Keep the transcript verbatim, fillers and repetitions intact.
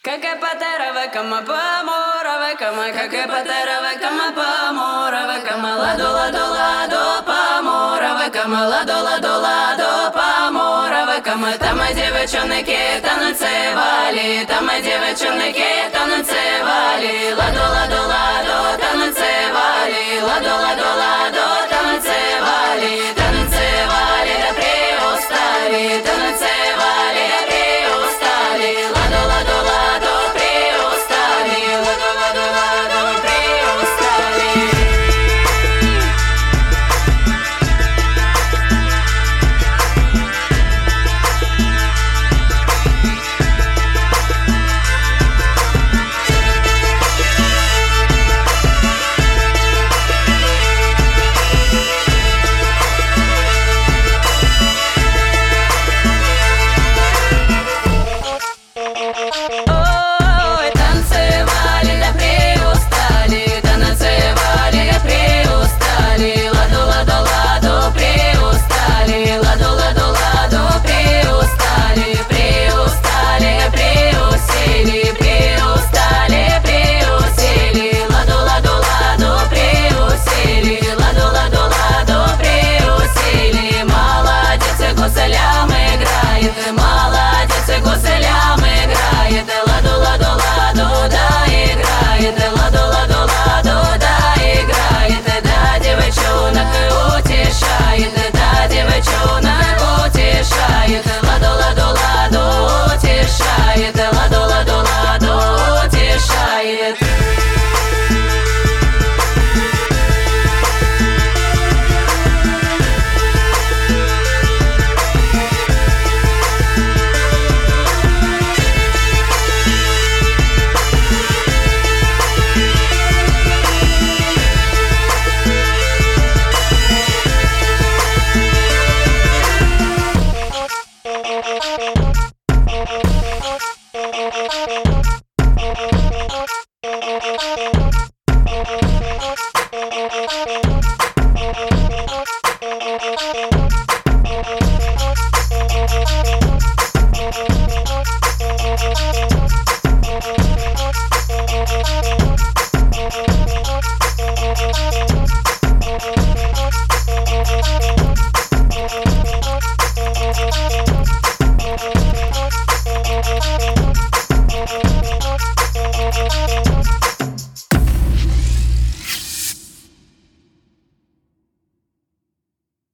Какая патерова кама поморова кама, какая патерова кама поморова кама, ладо ладо ладо поморова кама, ладо ладо ладо поморова кама. Там и девчонки танцевали, там и девчонки танцевали, ладо ладо ладо танцевали, ладо ладо ладо танцевали, танцевали да приустали.